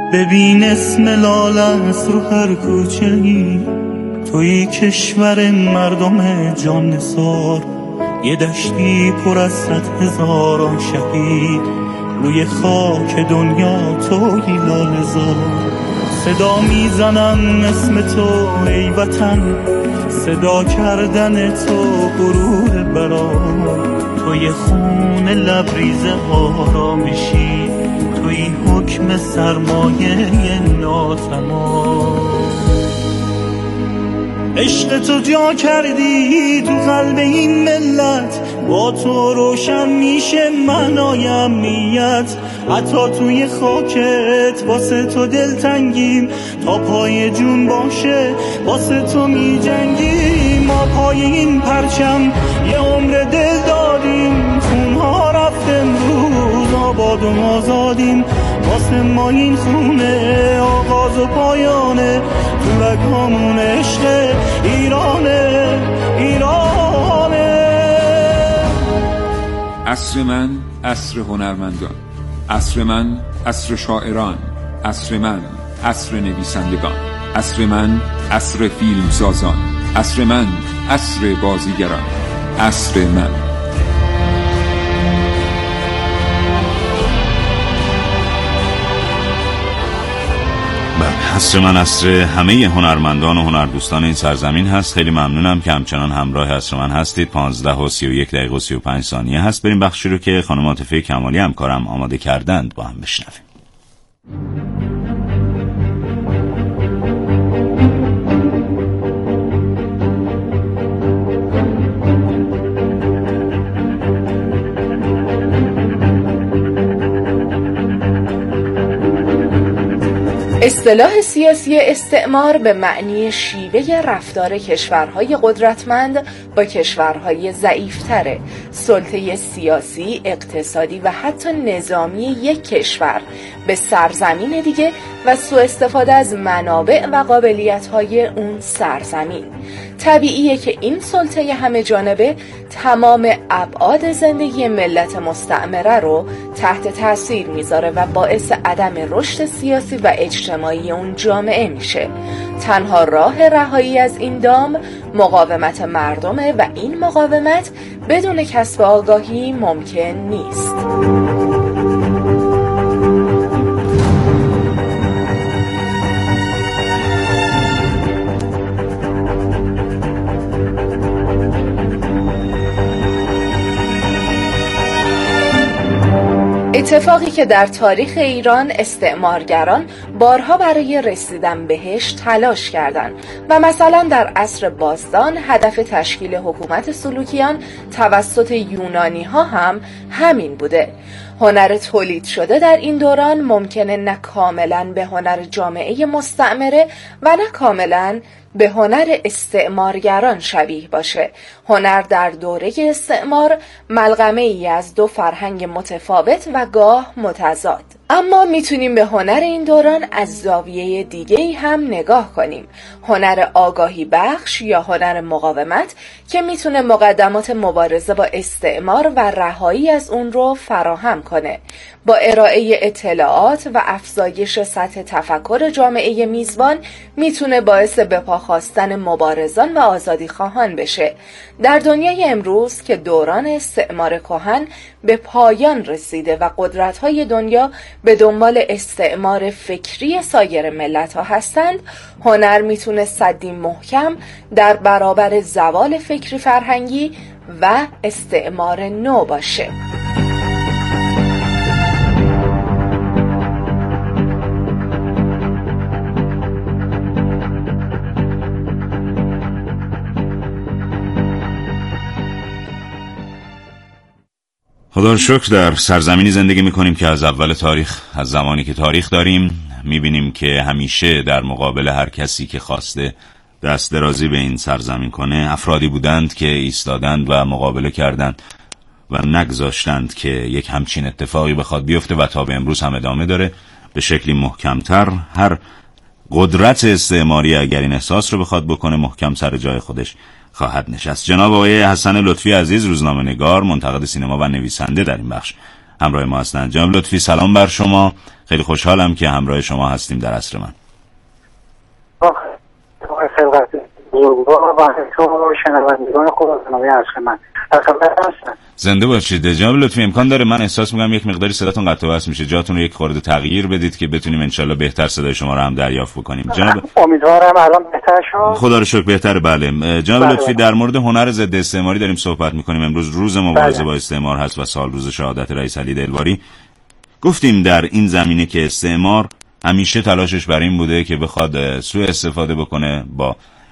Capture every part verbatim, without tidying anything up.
ببین اسم لال است رو هر کوچه‌ای، توی کشور مردم جان نثار، یه دشتی پر از صد هزاران شهید، روی خاک دنیا توی لاله‌زار. صدا میزنم اسم تو ای وطن، صدا کردن تو غرور برام، توی خون لبریز آرامشی، توی حکم سرمایه ناتمام. عشق تو جا کردی تو قلب این ملت، با تو روشن میشه معنای امنیت. حتی توی خاکت واسه تو دلتنگیم، تا پای جون باشه واسه تو می جنگیم. ما پای این پرچم یه عمر دل دادیم، خونها رفت امروز آباد و آزادیم. واسه ما این خونه آغاز و پایانه، تو رگامون عشق ایرانه ایرانه. عصر من عصر هنرمندان، عصر من عصر شاعران، عصر من عصر نویسندگان، عصر من عصر فیلمسازان، عصر من عصر بازیگران، عصر من. عصر من عصر همه هنرمندان و هنردوستان این سرزمین هست. خیلی ممنونم که همچنان همراه عصر من هستید. پانزده و سی و یک دقیقه و سی و پنج ثانیه هست. بریم بخشی رو که خانم عاطفه کمالی همکارم آماده کردند با هم بشنویم. اصطلاح سیاسی استعمار به معنی شیوه رفتار کشورهای قدرتمند با کشورهای ضعیفتره. سلطه سیاسی، اقتصادی و حتی نظامی یک کشور به سرزمین دیگه و سوء استفاده از منابع و قابلیت‌های اون سرزمین. طبیعیه که این سلطه همه جانبه تمام ابعاد زندگی ملت مستعمره رو تحت تاثیر میذاره و باعث عدم رشد سیاسی و اجتماعی اون جامعه میشه. تنها راه رهایی از این دام مقاومت مردمه و این مقاومت بدون کسب آگاهی ممکن نیست. اتفاقی که در تاریخ ایران استعمارگران بارها برای رسیدن بهش تلاش کردند و مثلا در عصر باستان هدف تشکیل حکومت سلوکیان توسط یونانی ها هم همین بوده. هنر تولید شده در این دوران ممکنه نه کاملا به هنر جامعه مستعمره و نه کاملا به هنر استعمارگران شبیه باشه. هنر در دوره استعمار ملغمه ای از دو فرهنگ متفاوت و گاه متضاد. اما میتونیم به هنر این دوران از زاویه دیگه‌ای هم نگاه کنیم. هنر آگاهی بخش یا هنر مقاومت که میتونه مقدمات مبارزه با استعمار و رهایی از اون رو فراهم کنه. با ارائه اطلاعات و افزایش سطح تفکر جامعه میزبان میتونه باعث به پا خواستن مبارزان و آزادی خواهان بشه. در دنیای امروز که دوران استعمار کهن به پایان رسیده و قدرت‌های دنیا به دنبال استعمار فکری سایر ملت‌ها هستند، هنر میتونه سدی محکم در برابر زوال فکری فرهنگی و استعمار نو باشه. خدا رو شکر در سرزمینی زندگی میکنیم که از اول تاریخ، از زمانی که تاریخ داریم، میبینیم که همیشه در مقابل هر کسی که خواسته دست درازی به این سرزمین کنه افرادی بودند که ایستادند و مقابله کردند و نگذاشتند که یک همچین اتفاقی بخواد بیفته و تا به امروز هم ادامه داره به شکلی محکمتر. هر قدرت استعماری اگر این احساس رو بخواد بکنه محکم سر جای خودش خواهد نشست. جناب آقای حسن لطفی عزیز، روزنامه‌نگار، منتقد سینما و نویسنده، در این بخش همراه ما هستند. جناب لطفی سلام بر شما، خیلی خوشحالم که همراه شما هستیم در عصر من. خلقت بزرگوار و تو شنوندگان خوب برنامه عصر من زنده باشید. جناب لطفی امکان داره من احساس می‌کنم یک مقداری صداتون قطع و وصل میشه، جاتون رو یک خورده تغییر بدید که بتونیم انشالله بهتر صدای شما رو هم دریافت بکنیم. جناب امیدوارم الان بهتر شد. خدا رو شکر بهتره. بله جناب بله. لطفی در مورد هنر ضد استعماری داریم صحبت می‌کنیم. امروز روز مبارزه بله. با استعمار هست و سال روز شهادت رئیس علی دلواری. گفتیم در این زمینه که استعمار همیشه تلاشش بر این بوده که بخواد سوء استفاده بکنه با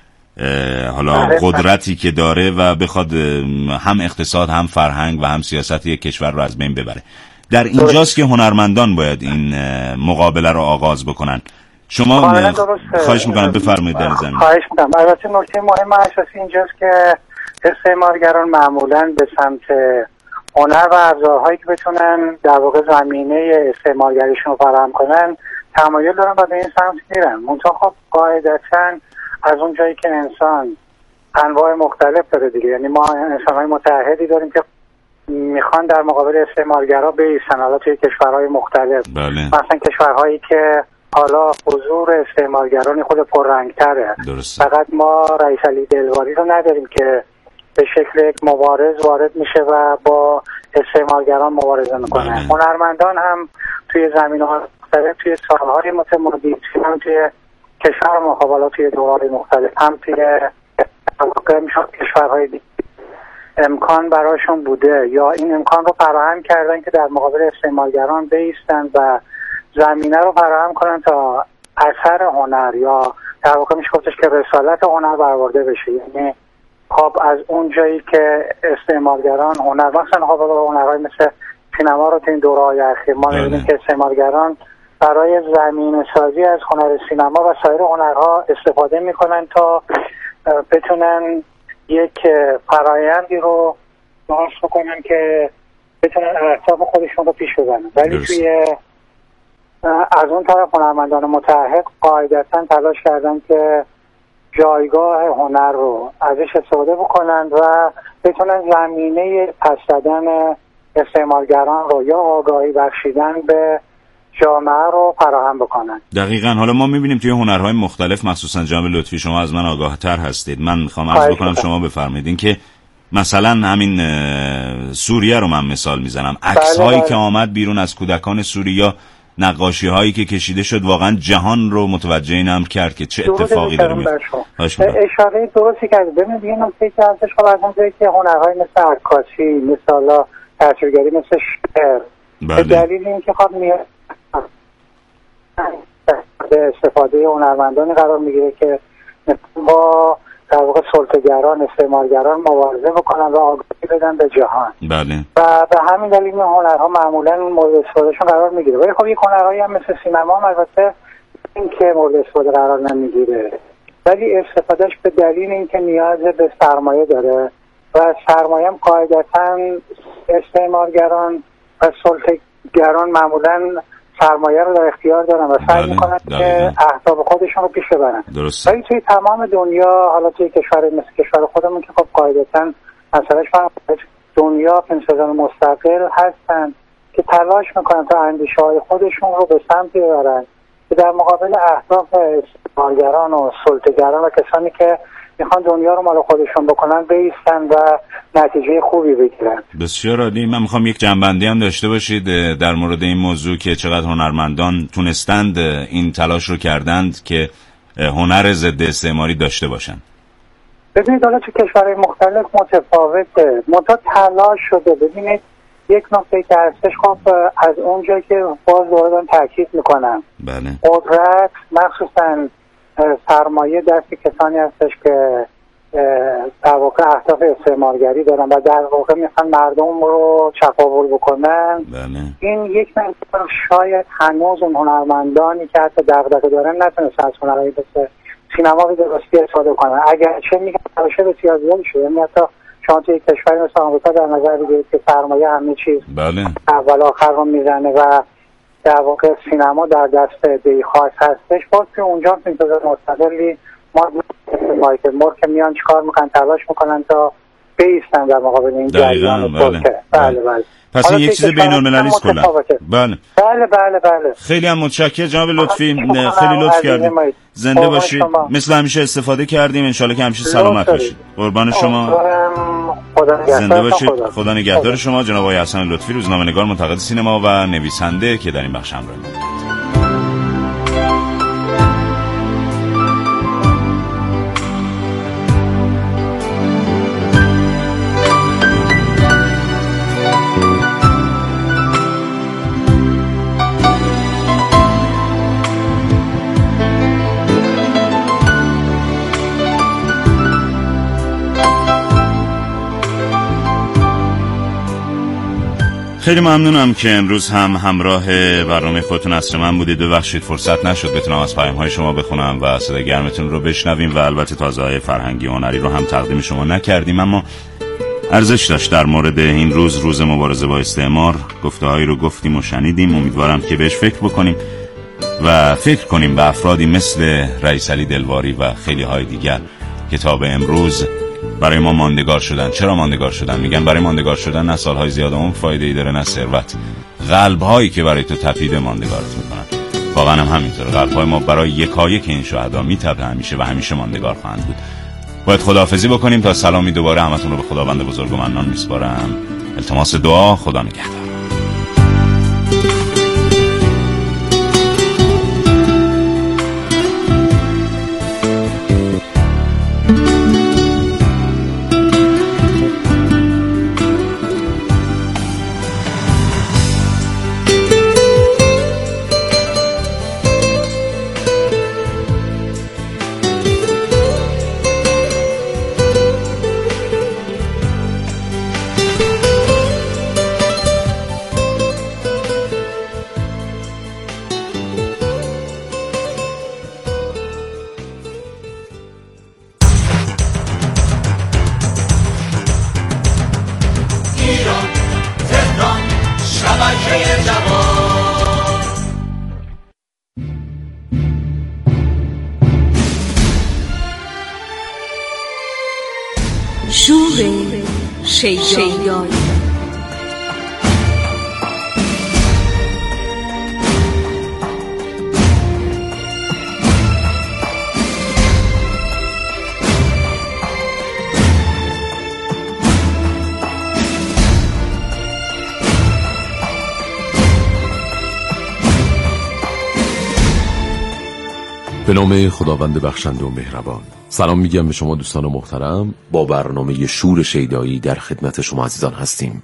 حالا قدرتی که داره و بخواد هم اقتصاد هم فرهنگ و هم سیاست یک کشور رو از بین ببره. در اینجاست که هنرمندان باید این مقابله رو آغاز بکنن. شما خواهش میکنم بفرمایید در زمین. خواهش میکنم. البته نکته مهم اساسی اینجاست که استعمارگران معمولا به سمت هنر و ابزارهایی که بتونن در واقع زمینه استعمارگریشون رو فراهم کنن تمایل دارن و به این سمت میرن. منتها خب قاعدتاً از اون جایی که انسان انواع مختلف داره دیگه، یعنی ما انسان‌های متعهدی داریم که میخوان در مقابل استعمارگرا بایستن، حالا توی کشورهای مختلف. بله. مثلا کشورهایی که حالا حضور استعمارگران خود پررنگ‌تره. فقط ما رئیس علی دلواری رو نداریم که به شکل یک مبارز وارد میشه و با استعمارگران مبارزه میکنه. بله. هنرمندان هم توی زمینه‌های مختلف توی سالهای متمادی هم توی کشور مقابلات توی دورهای مختلف هم توی واقع میشد کشورهای دیگه امکان براشون بوده یا این امکان رو فراهم کردن که در مقابل استعمارگران بایستن و زمینه رو فراهم کنن تا اثر هنر یا در واقع میشه گفتش که رسالت هنر برآورده بشه. یعنی خب از اون جایی که استعمارگران هنر مثلا خب هنرهای مثل سینما رو تو این دورهای اخیر ما می‌بینیم که استعمارگران برای زمینه سازی از هنر سینما و سایر هنرها استفاده میکنن تا بتونن یک فرایندی رو نهاش بکنن که بتونن اهداف خودشون رو پیش ببرن. ولی توی از اون طرف هنرمندان متعهد قاعدتاً تلاش کردن که جایگاه هنر رو ازش استفاده بکنن و بتونن زمینه پس دادن استعمارگران رو یا آگاهی بخشیدن به جامعه رو فراهم بکنن. دقیقاً. حالا ما می‌بینیم توی هنرهای مختلف، مخصوصاً جناب لطفی شما از من آگاه‌تر هستید، من می‌خوام عرض بکنم شما بفرمایید این که مثلا همین سوریه رو من مثال میزنم، عکس‌هایی که آمد بیرون از کودکان سوریا، نقاشی‌هایی که کشیده شد، واقعاً جهان رو متوجه این امر کرد که چه اتفاقی داره میفته. اشاره درستی کرد. ببینید یه نکته که ازش خب از اونجایی که هنرهای مثل عکاسی، مثلا تصویرگری، مثل شعر، به دلیل اینکه خب میاد استفاده هنرمندانی قرار میگیره که با در واقع سلطه‌گران، استعمارگران مبارزه بکنن و آگاهی بدن به جهان. بله. و به همین دلیل این هنرها معمولا مورد استفادهشون قرار میگیره. ولی خب یک هنرهایی هم مثل سینما هم البته این که مورد استفاده قرار نمیگیره، ولی استفادهش به دلیل اینکه نیاز به سرمایه داره و سرمایه هم قاعدتاً استعمارگران و سلطه‌گران معمولا سرمایه رو در اختیار دارن و سعی میکنن که اهداف خودشون رو پیش ببرن. ولی توی تمام دنیا، حالا توی کشور مثل کشور خودمون که خب قاعدتاً مسئلهش فرق دنیا فیلمسازان مستقل هستن که تلاش میکنن تا اندیشه های خودشون رو به سمتی ببرن که در مقابل اهداف استعمارگران و سلطه‌گران و کسانی که میخوان دنیا رو مال خودشون بکنن بایستن و نتیجه خوبی بگیرن. بسیار عالی. من میخوام یک جنبندی هم داشته باشید در مورد این موضوع که چقدر هنرمندان تونستند این تلاش رو کردند که هنر ضد استعماری داشته باشن. ببینید حالا تو کشورهای مختلف متفاوته، منتها تلاش شده. ببینید یک نکته که هستش، خب از اونجایی که باز دوردن تاکید میکنم، بله، قدرت مخصوصا سرمایه دست کسانی هستش که در واقع اهداف استعمارگری دارن و در واقع میخوان مردم رو چپاول بکنن. بله. این یک مقدار شاید هنوز اون هنرمندانی که حتی دغدغه دارن نتونستن از هنرهای مثل سینما به درستی استفاده کنن، اگرچه میگن تلاش بسیار زیادی شده. یعنی حتی شما توی کشوری مثل آمریکا در نظر بگیرید که سرمایه همه چیز بله اول آخر رو میزنه و در واقع سینما در دست عده‌ای خاص هستش، باز که اونجا فیلمسازان مستقلی ما مایکل مور که میان چیکار میکنن، تلاش میکنن تا بیستن در مقابل این جریان. بله. بله بله. پس این یک چیز بین‌المللی است کلا. بله بله بله بله. خیلی هم متشکرم جناب لطفی، خیلی لطف کردید. زنده باشید. مثل همیشه استفاده کردیم، ان شاءالله که همیشه سلامت باشید. قربان شما. زنده باشید. خدا نگهدار شما. جناب آقای حسن لطفی، روزنامه‌نگار، منتقد سینما و نویسنده که در این بخش همراه ما بود. خیلی ممنونم که امروز هم همراه برنامه خودتون عصر من بودید. ببخشید فرصت نشد بتونم از پیام‌های شما بخونم و صدای گرمتون رو بشنویم و البته تازه‌های فرهنگی و هنری رو هم تقدیم شما نکردیم، اما ارزش داشت در مورد این روز، روز مبارزه با استعمار، گفته‌هایی رو گفتیم و شنیدیم. امیدوارم که بهش فکر بکنیم و فکر کنیم به افرادی مثل رئیس علی دلواری و خیلی های دیگر که تا به امروز برای ما ماندگار شدن. چرا ماندگار شدن؟ میگن برای ماندگار شدن نه سالهای زیاد عمر فایده‌ای داره نه ثروت. قلب‌هایی که برای تو تپیده ماندگارت میکنن. واقعا هم همینطوره. قلب‌های ما برای یکایک این شهدا میتپه همیشه و همیشه ماندگار خواهند بود. باید خداحافظی بکنیم. تا سلامی دوباره همتون رو به خداوند بزرگ و منان میسپارم. التماس دعا. خدا نگهدار. شور شیدایی. به نام خداوند بخشنده و مهربان. سلام میگم به شما دوستان محترم. با برنامه شور شیدایی در خدمت شما عزیزان هستیم.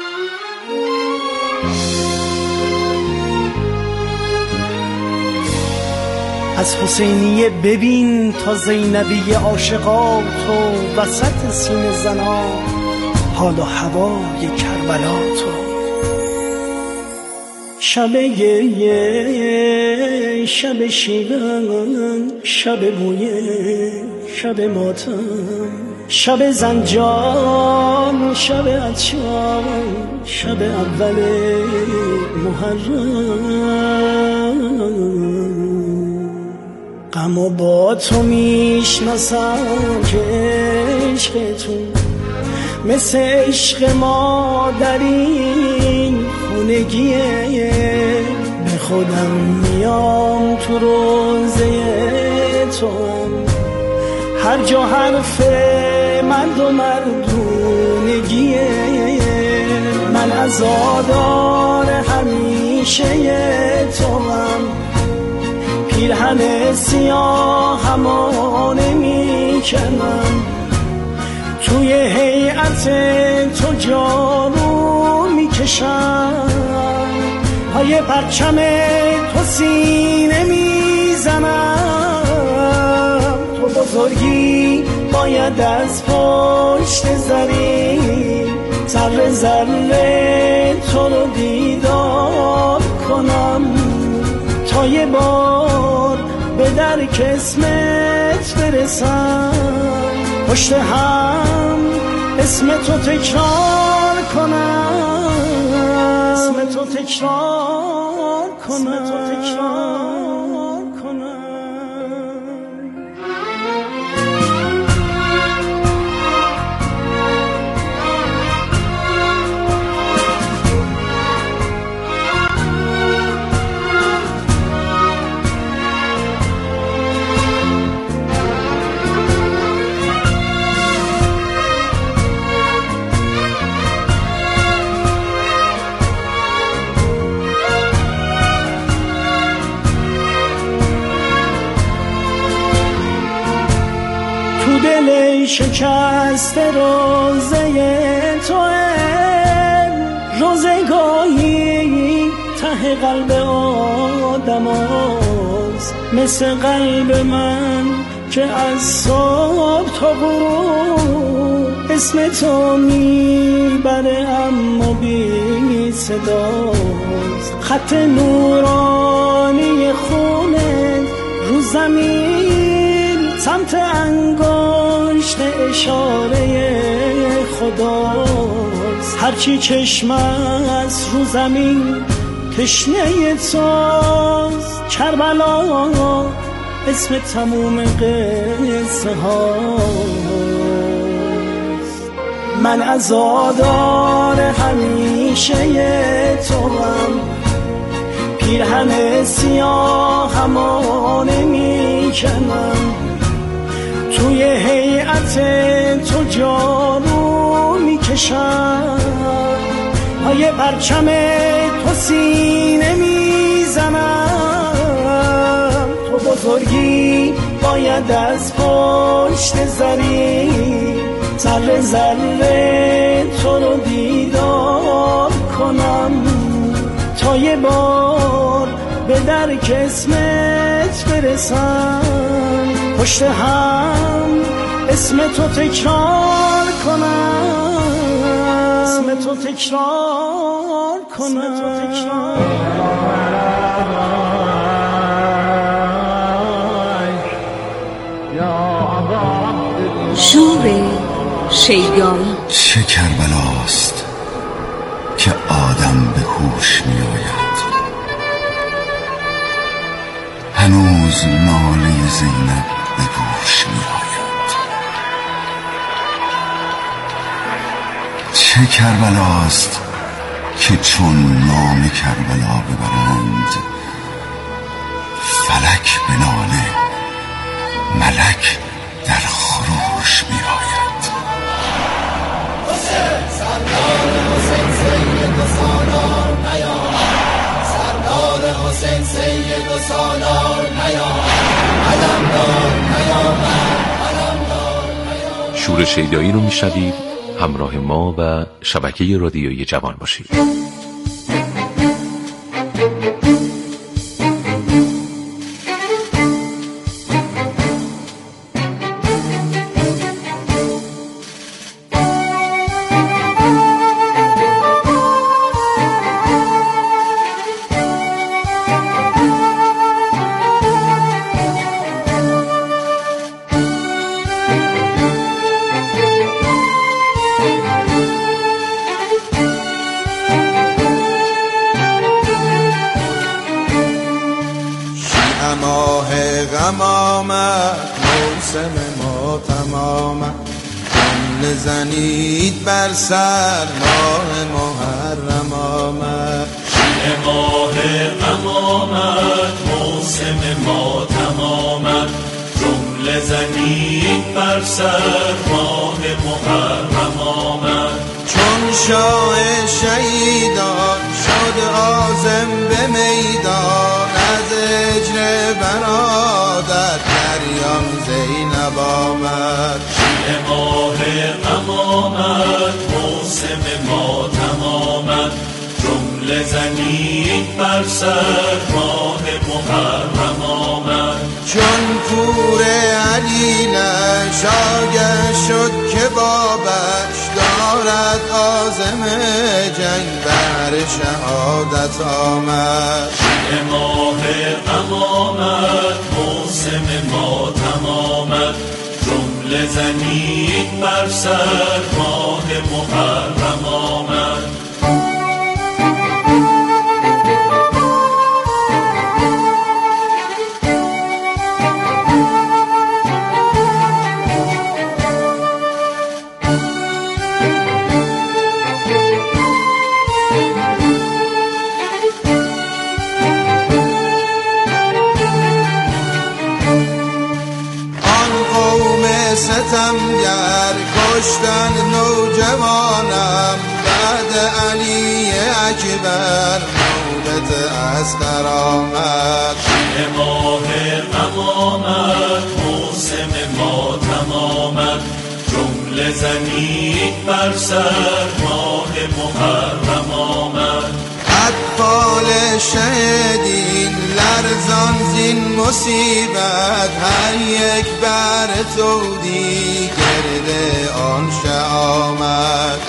از حسینیه ببین تا زینبی عاشقات و وسط سینه زنا حال و هوای کربلا تو. شب گریه، شب شیون، شب بویه، شب ماتم، شب زنجان، شب عطشان، شب اول محرم. غم و با تو میشناسم که عشقتون مثل عشق ما در این خونگیه. به خودم میام تو روزه تو هم هر جا حرف مرد و مردونگیه. من عزادار همیشه تو هم پیرهن سیاه همو نمیکنم. توی هیئت تو جارو میکشم، پای پرچم تو سینه میزنم. تو بزرگی باید از پشت زری ذره ذره تو رو دیدار کنم. تا یه بار به در قسمت برسم، پشت هم اسم تو تکرار کنم، اسم تو تکرار کنم، اسم تو تکرار کنم. شکست روزه توه، روزگاهی ته قلب آدم هست، مثل قلب من که از صبح تا غروب اسم تو میبره اما بی صداست. خط نورانی خونه رو زمین سمت انگشت اشاره خداست. هرچی چشم است رو زمین تشنه توست. کربلا اسم تموم قصه هاست. من عزادار همیشه توام، پیرهن سیاهمو نمیکنم، توی هیئت تو جارو میکشم، پای پرچم تو سینه میزنم. تو بزرگی باید از پشت زری، ذره ذره تو رو دیدار کنم، تا یه بار به درک اسمت برسم، پشت هم اسم تو تکرار کنم، اسم تو تکرار کنم. شور شیدایی. چه کربلاست که آدم به هوش می آید، هنوز ناله زینب به گوش می آید. چه کربلاست که چون نام کربلا ببرند، فلک به ناله، ملک در خروش می آید. شور شیدایی رو میشنوید. همراه ما و شبکه رادیویی جوان باشید. زنید بر سر ماه محرم آمد، ماه غم آمد، موسم ماتم آمد، جمله زنید بر سر ماه محرم آمد. چون شاه شهیدان شد عازم به میدان، از اجر برادر دریان زینب آمد. ماه غم آمد، موسم ماتم آمد، جمله زنید بر سر ماه محرم آمد. چون پور علیلش آگه شد که بابش دارد عازم جنگ بر شهادت آمد. ماه غم آمد، موسم ماتم آمد، جمله زنید بر سر ماه محرم آمد. ستمگر کشتن نوجوانم، بعد علی اکبر نوبت اصغر آمد. ماه غم آمد، موسم ماتم آمد، جمله زنید بر سر ماه محرم آمد. اطفال شهیدین لرزان زین مصیبت، هر یک بر تودی گرد آن شه آمد.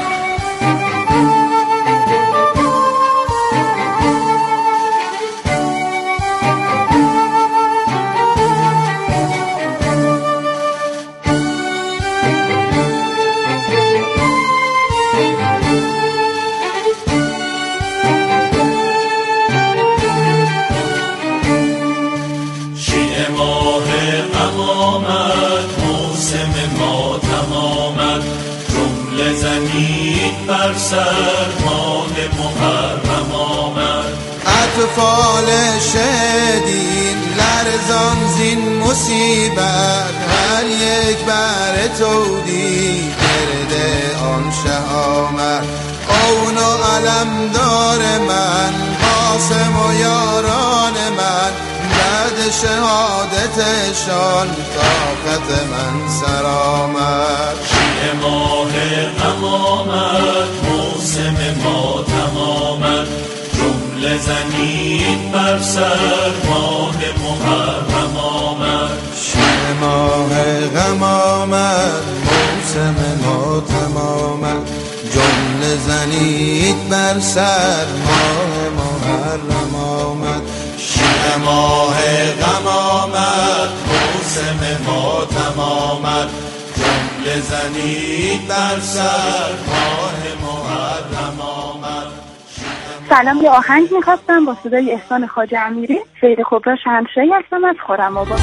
بر سر ماه محرم آمد. اطفال شهیدین لرزان زین مصیبت، هر یک بر تودی گرد آن شه آمد. اون و علمدار من، قاسم و یاران من، بعد شهادتشان طاقت من سر آمد. شیعه ماه غم آمد، موسم ماتم آمد، جمله زنید بر سر ماه محرم آمد. شیعه ماه غم آمد، موسم ماتم آمد، جمله زنید بر سر ماه محرم آمد. شیعه ماه غم آمد، موسم ماتم آمد، جمله زنید بر سر ماه محرم آمد. سلام، یه آهنگ میخواستم با صدای احسان خواجه امیری. سید کبرا شمشایی هستم از خرم‌آباد.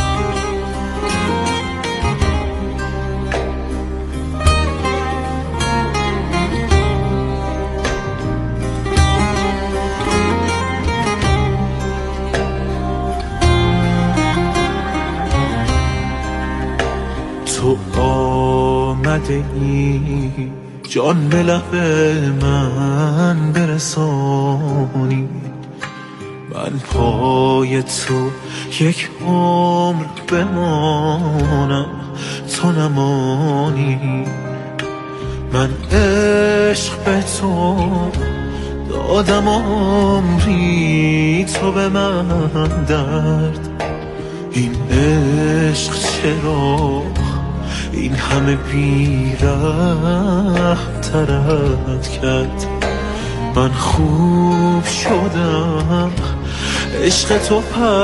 تو آمده ای جان به لب من برسانی، من پای تو یک عمر بمانم تو نمانی. من عشق به تو دادم عمری، تو به من درد. این عشق چرا این همه بی‌رحم ترت کرد؟ من خوب شدم، عشق تو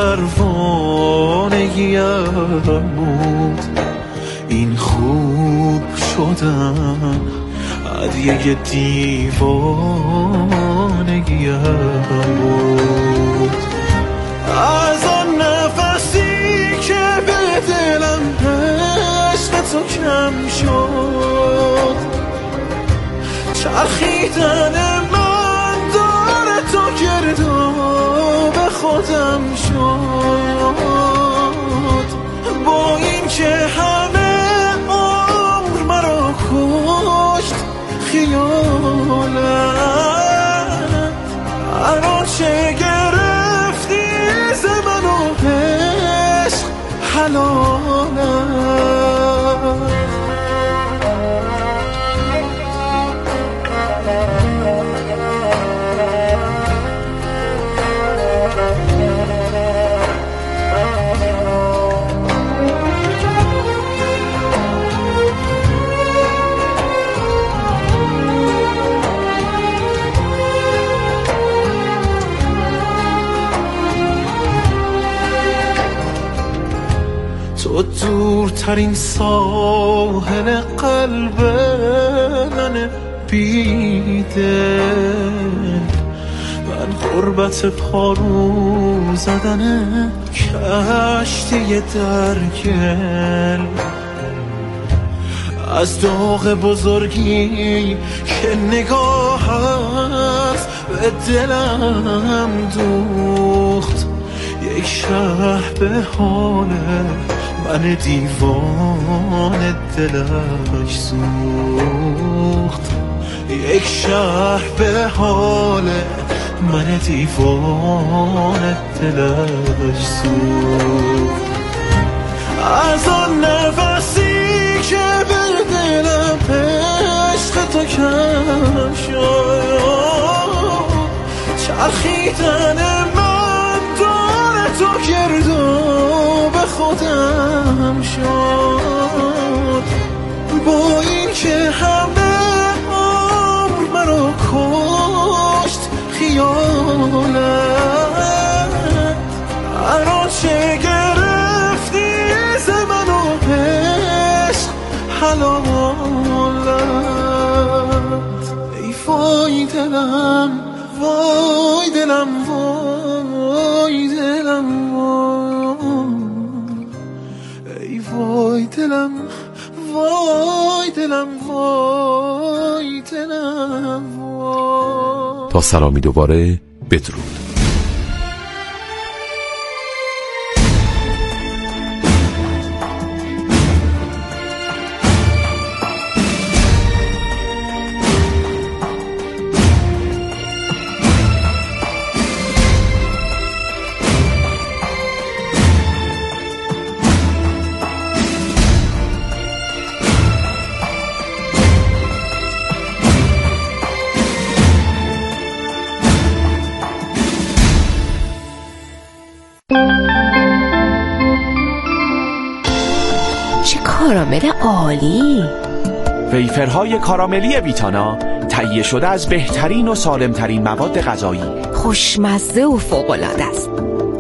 پروانگیم بود. این خوب شدم، هدیه دیوانگیم بود. از آن نفسی که به دلم تو کم شد، چرخیدن من داره تو گرداب خودم شد. با این که همه عمر مرا کشت خیالت، هر آنچه گرفتی ز من و عشق حلالت. تو دورترین ساحل قلب من بیده، من غربت پارو زدن کشتی درگل. از داغ بزرگی که نگاهت به دلم دوخت، یک شهر به حال من دیوان دلش سوخت. یک شهر به حال من دیوان دلش سوخت. از آن نفسی که به دلم عشق تو کم شد، چرخیدن من دور تو گردو به خودم شد. با این که همه عمر مرا کشت خیالت، هرچه گرفتی ز من و عشق حلالت. ای وای دلم وای دلم وای دلم وای، ای وای دلم وای دلم وای دلم وای. تا سلامی دوباره بدرود. چه کارامل عالی! ویفرهای کاراملی ویتانا تهیه شده از بهترین و سالمترین مواد غذایی، خوشمزه و فوق‌العاده است.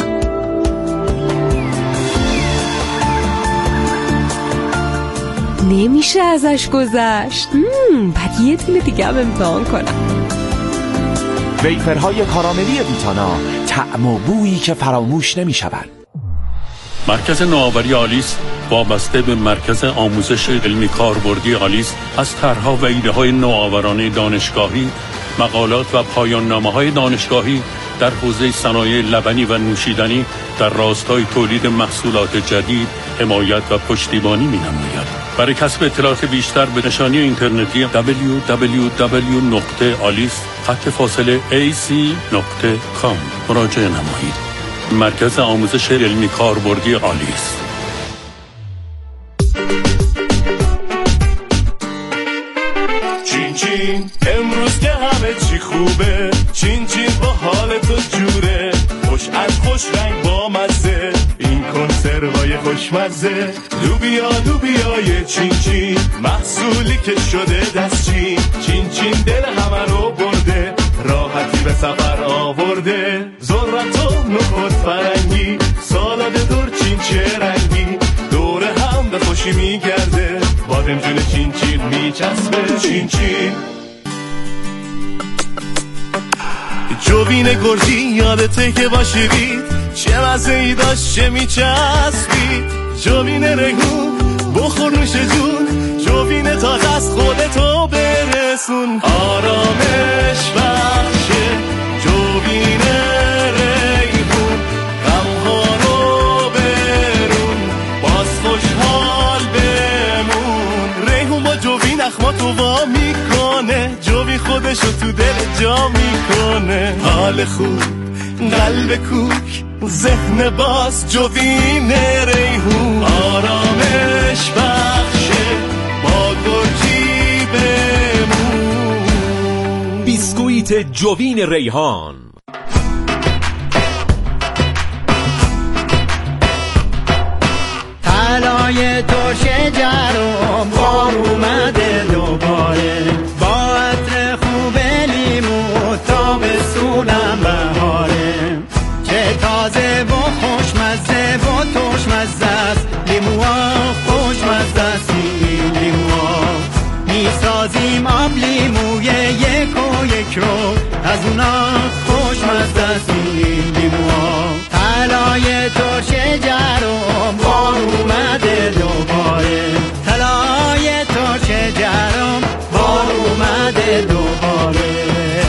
نمیشه ازش گذشت. بعد یه دونه دیگه هم امتحان کنم. ویفرهای کاراملی ویتانا، طعم و بویی که فراموش نمیشوند. مرکز نوآوری آلیس وابسته به مرکز آموزش علمی کاربردی آلیس از طرح‌ها و ایده‌های نوآورانه دانشگاهی، مقالات و پایان‌نامه‌های دانشگاهی در حوزه صنایع لبنی و نوشیدنی در راستای تولید محصولات جدید حمایت و پشتیبانی می‌نماید. برای کسب اطلاعات بیشتر به نشانی اینترنتی دبلیو دبلیو دبلیو نقطه آلیس خط فاصله ای سی نقطه کام مراجعه نمایید. مرکز آموزش علمی کاربردی آلیس. چین چین امروز که همه چی خوبه، چین چین با حال تو جوره، خوش از خوش رنگ با مزه، این کنسروای خوشمزه، لوبیا لوبیای چین چین، محصولی که شده دست چین، چین چین دل همه رو برده، راحتی به سفر آورده، ذرت و نخود فرنگی، سالاد دور چین چه رنگی، دور هم به خوشی میگرده، بادم جون چین چین میچسبه. چین چین جوین گرجی یادته که باشیدید، چه مزه ای داشت چه میچسبید، جوین رگون بخور نوش جون، جوین تازه از خودتو برسون، آرامش بخشه جوین ریحون، غمها رو برون باز خوشحال بمون، ریحون با جوین اخماتو وا میکنه، جوین خودشو تو دل جا میکنه، حال خوب قلب کوک ذهن باز، جوین ریحون آرامش بخشه با گرجی بمون. بیسکویت جوین ریحان. طلای ترش جرم بار اومده دوباره، با عطر خوب لیمو تابستونم بهاره، چه تازه و خوشمزه و ترشمزه است، لیموها خوشمزه است، لیموها میسازیم آب لیموی یک و یک رو، از اونا خوشمزه است.